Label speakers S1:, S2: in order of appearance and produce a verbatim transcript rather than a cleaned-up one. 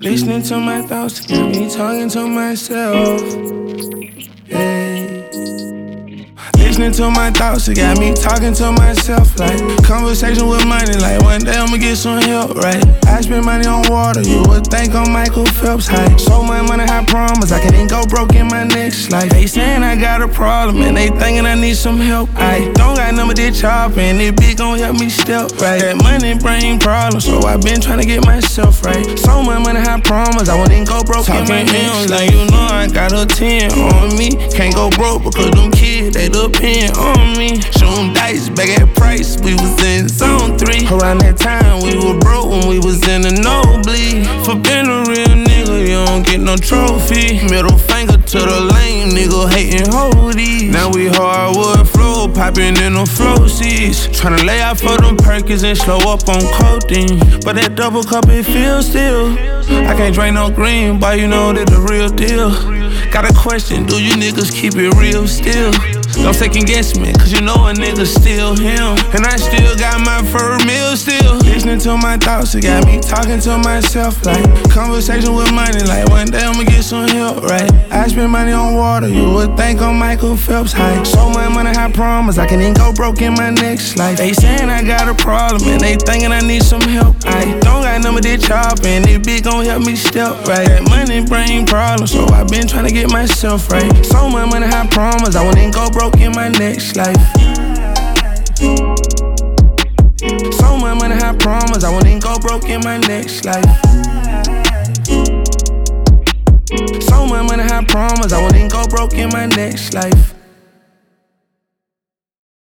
S1: Listening to my thoughts, got me talking to myself. Hey. Listening to my thoughts, it got me talking to myself. Like conversation with money, like one day I'ma get some help, right? I spend money on water, you would think I'm Michael Phelps high. So much money, I promise I can't even go broke in my next life. They saying I got a problem and they thinking I need some help. I don't got none but this chop and it big gon' help me step right. That money bring problems, so I been trying to get myself right. So much money, I promise I won't even go broke in my next life. Like you know I got a ten on me, can't go broke because them kids they depend on me. Shooting dice back at Price, we was in zone three. Around that time we were broke when we was in the nosebleed. For being a real nigga, you don't get no trophy. Middle finger to the lame nigga hating hoodies. Now we hardwood flow, popping in the flow seats. Tryna lay out for them Perkins and slow up on codeine. But that double cup it feels still. I can't drink no green, but you know that the real deal. Got a question, do you niggas keep it real still? Don't second guess me, cause you know a nigga still him. And I still got my first meal still. Listening to my thoughts, it got me talking to myself. Like conversation with money, like one day I'ma get some help, right? I spend money on water, you would think I'm Michael Phelps high. So much money, I promise I can't even go broke in my next life. They saying I got a problem and they thinking I need some help. I don't got none but this chop and it big gon' help me step right. That money bring problems, so I been trying to get myself right. So much money, I promise I won't even go broke in my next life. So much money, I promise I won't even go broke in my next life. So much money, I promise I won't even go broke in my next life.